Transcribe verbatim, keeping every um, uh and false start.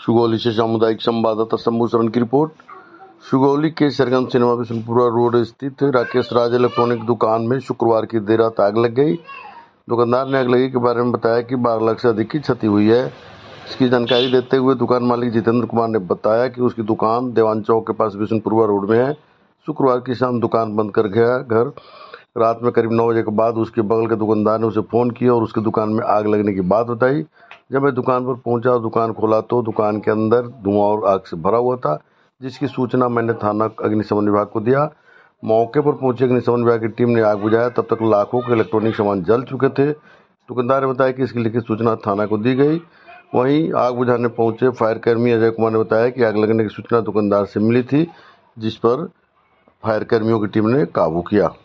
सुगौली से सामुदायिक संवाददाता शंभू शरण की रिपोर्ट। सुगौली के सरगम सिनेमा बिशनपुरा रोड स्थित राकेश राज इलेक्ट्रॉनिक दुकान में शुक्रवार की देर रात आग लग गई। दुकानदार ने आगलगी के बारे में बताया कि बारह लाख से अधिक की क्षति हुई है। इसकी जानकारी देते हुए दुकान मालिक जितेंद्र कुमार ने बताया कि उसकी दुकान देवान चौक के पास बिशनपुरा रोड में है। शुक्रवार की शाम दुकान बंद कर गया घर। रात में करीब नौ बजे के बाद उसके बगल के दुकानदार ने उसे फ़ोन किया और उसकी दुकान में आग लगने की बात बताई। जब मैं दुकान पर पहुंचा और दुकान खोला तो दुकान के अंदर धुआं और आग से भरा हुआ था, जिसकी सूचना मैंने थाना अग्निशमन विभाग को दिया। मौके पर पहुंची अग्निशमन विभाग की टीम ने आग बुझाया। तब तक लाखों के इलेक्ट्रॉनिक सामान जल चुके थे। दुकानदार ने बताया कि इसकी लिखित सूचना थाना को दी गई। वहीं आग बुझाने पहुंचे फायरकर्मी अजय कुमार ने बताया कि आग लगने की सूचना दुकानदार से मिली थी, जिस पर फायर कर्मियों की टीम ने काबू किया।